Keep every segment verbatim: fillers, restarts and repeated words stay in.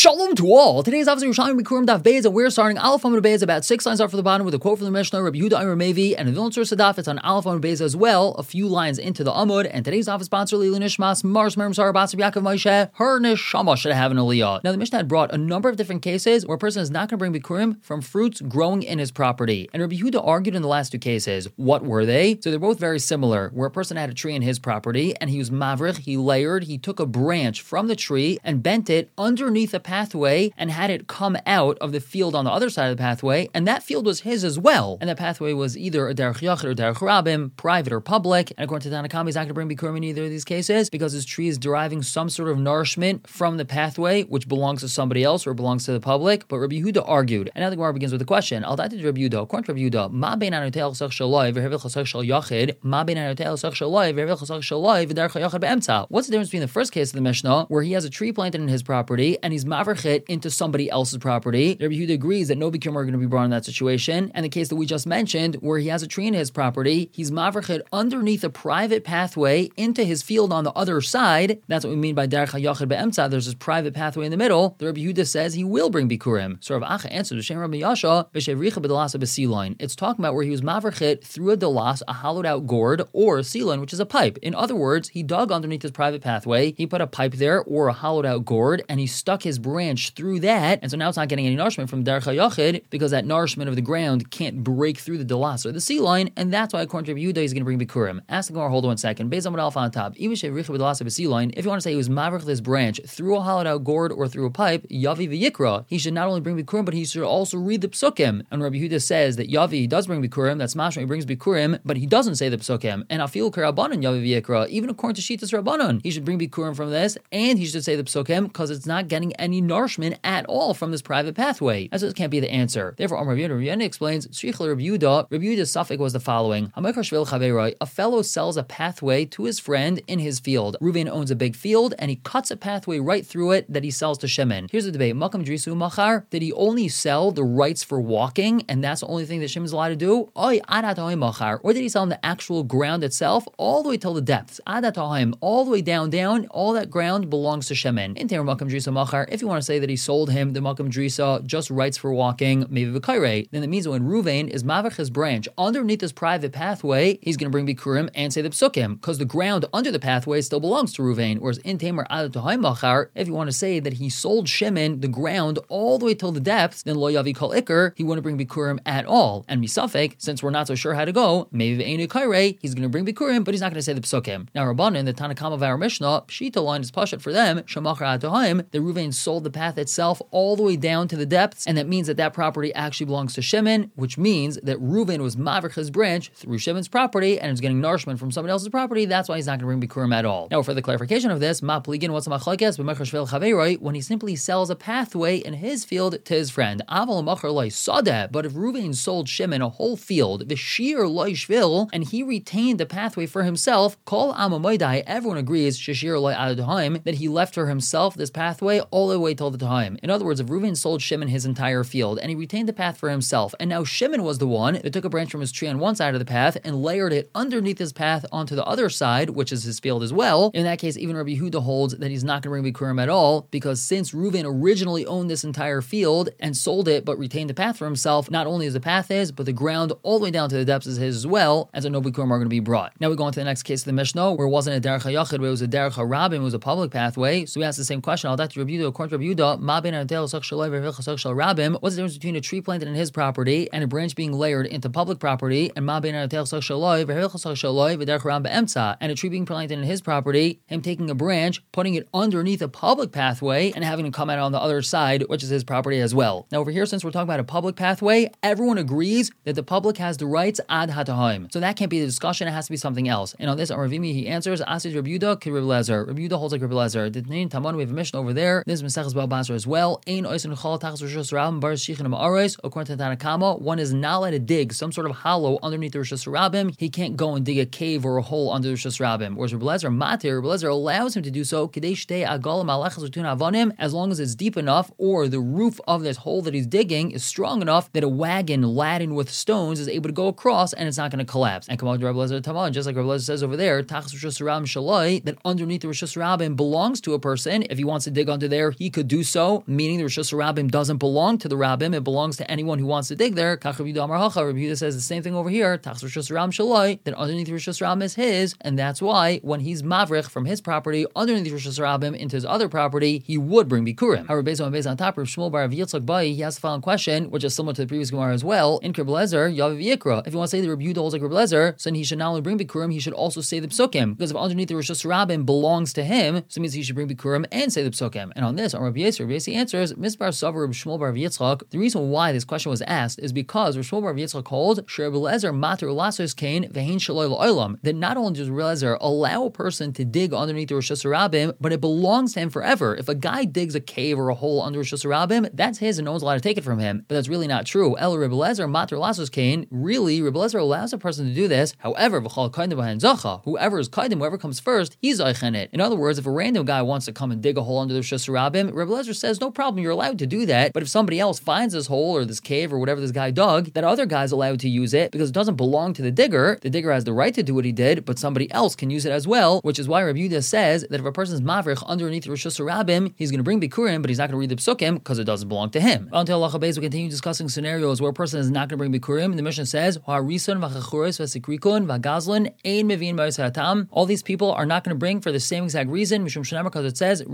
Shalom to all. Today's officer Yerushalayim Bikurim Daf Beis, and we're starting Aleph Amud Beis about six lines off from the bottom with a quote from the Mishnah, Rabbi Yehuda Amar Mevi, and the Vilna Sadaf. It's on Aleph Amud Beis as well, a few lines into the Amud. And today's office sponsor Lili Nishmas Mars Merim Sarah Basar Yaakov Moshe. Her neshama should have an aliyah. Now the Mishnah had brought a number of different cases where a person is not going to bring Bikurim from fruits growing in his property. And Rabbi Yehuda argued in the last two cases. What were they? So they're both very similar. Where a person had a tree in his property and he was mavrich, he layered, he took a branch from the tree and bent it underneath a pathway and had it come out of the field on the other side of the pathway, and that field was his as well. And that pathway was either a derech yachid or derech rabim, private or public. And according to Tanakama, he's not going to bring bikurim in either of these cases because his tree is deriving some sort of nourishment from the pathway, which belongs to somebody else or belongs to the public. But Rabbi Yehuda argued, and now the Gemara begins with the question. Al dati Rabbi Yehuda, according to Rabbi Yehuda, ma bein anotel sach shalai v'hervil chasach shal yachid, ma bein anotel sach shalai v'hervil chasach shalai v'derech yachid be'emtza. What's the difference between the first case of the Mishnah, where he has a tree planted in his property and he's mavrich it into somebody else's property? Rabbi Yehuda agrees that no bikurim are going to be brought in that situation. And the case that we just mentioned, where he has a tree in his property, he's mavrich it underneath a private pathway into his field on the other side. That's what we mean by derech hayachid be'emtza. There's this private pathway in the middle. The Rabbi Yehuda says he will bring bikurim. So Rav Acha answers, B'shem Rabbi Yasha, B'shem Richa b'delasa b'silain. It's talking about where he was mavrich it through a delas, a hollowed out gourd, or a silain, which is a pipe. In other words, he dug underneath his private pathway, he put a pipe there, or a hollowed out gourd, and he stuck his branch through that, and so now it's not getting any nourishment from derech hayachid because that nourishment of the ground can't break through the delas or the sea line, and that's why according to Rabbi Yehuda he's going to bring bikurim. Ask the Gemara, hold on one second. Based on what alpha on top, even if you want to say he was mavrich this branch through a hollowed out gourd or through a pipe, yavi v'yikra, he should not only bring bikurim, but he should also read the psukim. And Rabbi Yehuda says that yavi he does bring bikurim, that's mashma he brings bikurim, but he doesn't say the psukim. And afil karabanan yavi v'yikra, even according to Shitas Rabbanon, he should bring bikurim from this, and he should say the psukim because it's not getting any nourishment at all from this private pathway. And so this can't be the answer. Therefore, Amar Rabbi Yehuda explains, Shrichel Rabbi Yehuda, Rabbi Yehuda's suffix was the following: a fellow sells a pathway to his friend in his field. Reuven owns a big field, and he cuts a pathway right through it that he sells to Shimon. Here's the debate: Makam Drisu Machar, did he only sell the rights for walking, and that's the only thing that Shimon's allowed to do? Or did he sell him the actual ground itself, all the way till the depths? All the way down, down, all that ground belongs to Shimon. In Makam Drisu Machar, if you want to say that he sold him the Makam Drisa just rights for walking, maybe v'kairei, then it means that when Reuven is mavach his branch underneath this private pathway, he's going to bring bikurim and say the psukim, because the ground under the pathway still belongs to Reuven. Whereas in Tamer Ad Tahai Machar, if you want to say that he sold Shimon the ground all the way till the depths, then lo yavi kol ikar, he wouldn't bring bikurim at all. And misafek, since we're not so sure how to go, maybe v'einu kairei, he's going to bring bikurim, but he's not going to say the psukim. Now Rabbanan, the Tanakama of our Mishnah, Pshita line is pashat for them, Shamachar Ad Tahaim, the Reuven sold the path itself all the way down to the depths, and that means that that property actually belongs to Shimon, which means that Reuven was mavrich his branch through Shimon's property and is getting nourishment from somebody else's property. That's why he's not going to bring bikurim at all. Now, for the clarification of this, ma pligin, what's a machlekes b'mechar shvel chaveiroi, when he simply sells a pathway in his field to his friend. Aval machar loy sadeh, but if Reuven sold Shimon a whole field, v'shir loy shvil, and he retained the pathway for himself, kol amamoidai, everyone agrees shishir loy adahim, that he left for himself this pathway all the way till the time. In other words, if Reuven sold Shimon his entire field and he retained the path for himself, and now Shimon was the one that took a branch from his tree on one side of the path and layered it underneath his path onto the other side, which is his field as well, in that case, even Rabbi Yehuda holds that he's not going to bring bikurim at all, because since Reuven originally owned this entire field and sold it but retained the path for himself, not only is the path his, but the ground all the way down to the depths is his as well, and so no bikurim are going to be brought. Now we go on to the next case of the Mishnah, where it wasn't a derech hayachid, but it was a derech harabim, it was a public pathway. So we asked the same question. I'll that Rabbi Yehuda, according to Rabbi Yehuda, ma ben adel sach shalai v'revil chasach shal rabim. What's the difference between a tree planted in his property and a branch being layered into public property, and ma ben adel sach shalai v'revil chasach shalai v'derech ram be'emtza, and a tree being planted in his property, him taking a branch, putting it underneath a public pathway, and having it come out on the other side, which is his property as well. Now over here, since we're talking about a public pathway, everyone agrees that the public has the rights ad hatahim. So that can't be the discussion, it has to be something else. And on this, Ravimi, he answers, Asis Rabbi Yehuda, Ki Rabbi Lezer. Rabbi Yehuda holds like Rabbi Lezer. The Tanin Taman, we have a mission over there. This is Maseches Bal Basra as well. Ein oisin chol tachas rishus rabim bar shichin ma'aros. According to Tanakama, one is not allowed to dig some sort of hollow underneath the rishus rabim. He can't go and dig a cave or a hole under the rishus rabim. Whereas Rabbi Lezer matir, Rabbi Lezer allows him to do so. Kadei shtei agal malachas utun avonim, as long as it's deep enough, or the roof of this hole that he's digging is strong enough that a wagon laden with stones is able to go across and it's not going to collapse. And come on to Rabbi Lezer Taman, just like Rabbi Lezer says over there, tachas rishus rabim shaloi, that underneath the rishus rabim belongs to a person. If he wants to dig under there, he could do so, meaning the Rishus Rabbim doesn't belong to the Rabbim, it belongs to anyone who wants to dig there. Kach Rabbi Yehuda Amar Hacha, Rabbi Yehuda says the same thing over here, Tachs Rishus Rabbim Shaloi, that underneath the Rishus Rabbim is his, and that's why when he's mavrich from his property underneath the Rishus Rabbim into his other property, he would bring Bikurim. However, based on based on top, Rav Shmuel bar Rav Yitzchak Bai, he has the following question, which is similar to the previous Gemara as well. In Krib Lezer, Yaviv Yikra. If you want to say the Rabbi Yehuda holds like Krib Lezer, so then he should not only bring Bikurim, he should also say the Psukim. Because if underneath the Rishus Rabbim belongs to him, so it means he should bring Bikurim and say the Psukim. And on this, on Rabbi Yisrael, Rabbi Yisrael answers, Misbar Savar Rav Shmuel bar Rav Yitzchak. The reason why this question was asked is because Rav Shmuel bar Rav Yitzchak holds Rabbi Lezer Mater Ulasos Kain Vehin Shaloi La'olam, that not only does Rabbi Lezer allow a person to dig underneath the Rishus Rabbim, but it belongs to him forever. If a guy digs a cave or a hole under Rishus Rabbim, that's his and no one's allowed to take it from him. But that's really not true. El Rabbi Lezer Mater Ulasos Kain, really, Rabbi Lezer allows a person to do this. However, V'chal Kaidim V'han Zacha, whoever is Kaidim, whoever comes first, he's Eichen it. In other words, if a random guy wants to come and dig a hole under the Rishus Rabbim, Rabbi Lezer says, no problem, you're allowed to do that. But if somebody else finds this hole or this cave or whatever this guy dug, that other guy's allowed to use it because it doesn't belong to the digger. The digger has the right to do what he did, but somebody else can use it as well, which is why Rabbi Yehuda says that if a person's mavrich underneath the Rishus Rabbim, he's going to bring Bikurim, but he's not going to read the Psukim because it doesn't belong to him. Until Allah Beis, we continue discussing scenarios where a person is not going to bring Bikurim. The Mishnah says, all these people are not going to bring for the same exact reason, because it says,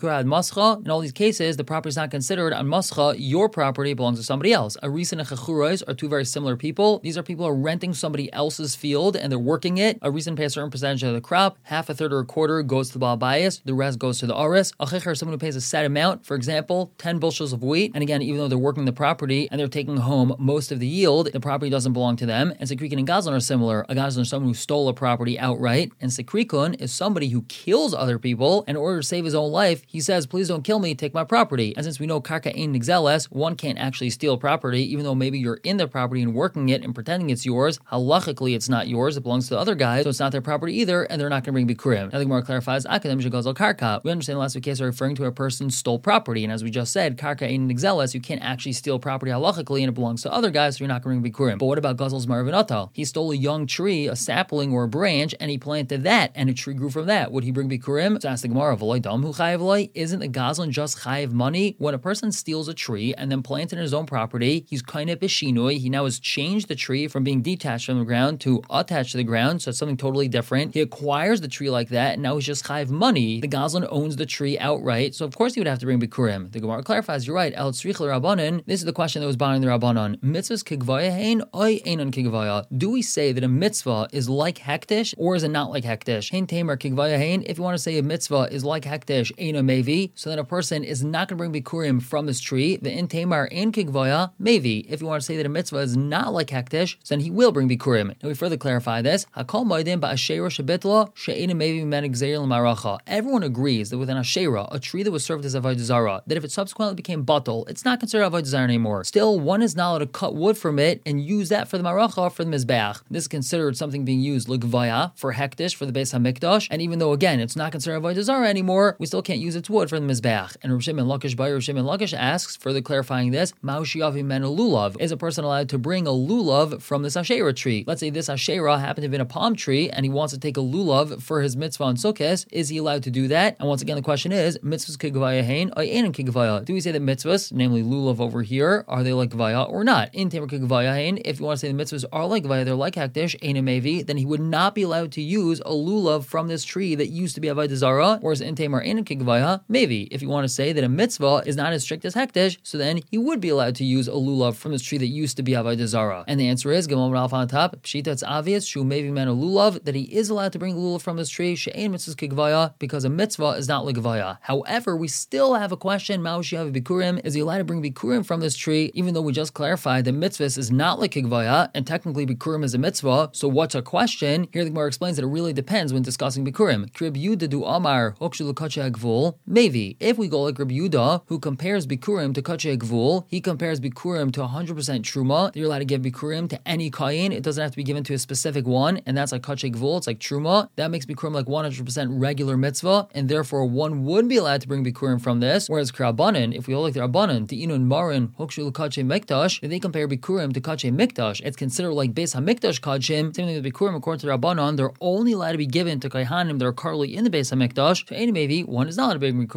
in all these cases, the property is not considered on Mascha, your property belongs to somebody else. A Risa and a Chechuros are two very similar people. These are people who are renting somebody else's field and they're working it. A Risa pays a certain percentage of the crop, half, a third, or a quarter goes to the Baal Bayis, the rest goes to the Aris. A Checher is someone who pays a set amount, for example, ten bushels of wheat. And again, even though they're working the property and they're taking home most of the yield, the property doesn't belong to them. And Sekrikun and Gazlan are similar. A Gazlan is someone who stole a property outright, and Sekrikun is somebody who kills other people. In order to save his own life, he says, please don't kill me, take my property. And since we know Karka Ein Nigzeles, one can't actually steal property, even though maybe you're in the property and working it and pretending it's yours. Halachically, it's not yours, it belongs to the other guy, so it's not their property either, and they're not going to bring Bikurim. Now the Gemara clarifies, Akadem Shegazal Karka. We understand the last case are referring to a person stole property, and as we just said, Karka Ein Nigzeles, you can't actually steal property halachically, and it belongs to other guys, so you're not going to bring Bikurim. But what about Gazal's Marvinatal? He stole a young tree, a sapling or a branch, and he planted that, and a tree grew from that. Would he bring Bikurim? So ask the Gemara, V'loi Dam Hu Chayiv Loi? Isn't the Gazlan just Chayiv money? When a person steals a tree and then plants it in his own property, he's kind of bishinui. He now has changed the tree from being detached from the ground to attached to the ground, so it's something totally different. He acquires the tree like that, and now he's just chayiv money. The Gazlan owns the tree outright, so of course he would have to bring Bikurim. The Gemara clarifies, you're right, El Tzrich L'Rabbanan. This is the question that was bothering the Rabbanan. Mitzvahs kigvaya hein, oy einon kigvaya. Do we say that a mitzvah is like hektish, or is it not like hektish? Hein tamer kigvaya hein. If you want to say a mitzvah is like hektish, einon mevi, so then a person is not going to bring Bikurim from this tree. The in tamar in kigvaya mevi. If you want to say that a mitzvah is not like hektish, so then he will bring Bikurim. Now we further clarify this. Hakol moedim ba'ashera shebitla she'ena mevi men exer l'maracha. Everyone agrees that with an ashera, a tree that was served as avodah zarah, that if it subsequently became batal, it's not considered avodah zarah anymore. Still, one is not allowed to cut wood from it and use that for the maracha, for the mizbeach. This is considered something being used l'gvaya, for hektish, for the Beis HaMikdash, and even though again it's not considered avodah zarah anymore, we still can't use its wood for the mizbeach. And Rav Shimon Lakish by Rav Shimon Lakish asks, further clarifying this, Ma'ushiyavi men a lulav. Is a person allowed to bring a lulav from this ashera tree? Let's say this ashera happened to have been a palm tree and he wants to take a lulav for his mitzvah on Sukkot. Is he allowed to do that? And once again, the question is, mitzvahs kigvaya hein, or einon kigvaya? Do we say that mitzvahs, namely lulav over here, are they like gvaya or not? In tamer kigvaya hein, if you want to say the mitzvahs are like gvaya, they're like hektish, einon mevi, then he would not be allowed to use a lulav from this tree that used to be avodah zarah, whereas in tamer einon kigvaya, maybe. If you want to say that a mitzvah is not as strict as hektish, so then he would be allowed to use a lulav from this tree that used to be avodah zarah. And the answer is, Gemara Alpha on top, Pshita, it's obvious, Shu maybe man a lulav, that he is allowed to bring a lulav from this tree, she'ein mitzvahs kigvaya, because a mitzvah is not legvaya. However, we still have a question, Ma'ushiyav bikurim, is he allowed to bring bikurim from this tree, even though we just clarified that mitzvahs is not like kigvaya, and technically bikurim is a mitzvah, so what's a question? Here the Gemara explains that it really depends when discussing bikurim. Krib Yuda du Amar, Hokshu l'kachei gvul, maybe. If we go like Reb Yuda, who compares bikurim to kachei gvul, he compares bikurim to one hundred percent truma. You're allowed to give bikurim to any kain. It doesn't have to be given to a specific one, and that's like kachei gvul. It's like truma. That makes bikurim like one hundred percent regular mitzvah, and therefore one would be allowed to bring bikurim from this. Whereas K'Rabbanan, if we hold like the Rabbanan, the Inun Marin Hokshu l'kachei mikdash, if they compare bikurim to kachei mikdash, it's considered like Beis HaMikdash kachim. Same thing with bikurim according to the Rabbanan, they're only allowed to be given to kaihanim that are currently in the Beis HaMikdash. So any maybe one is not allowed to bring bikurim from this tree.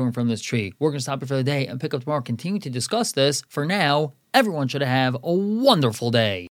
tree. We're going to stop it for the day and pick up tomorrow, continue to discuss this. For now, everyone should have a wonderful day.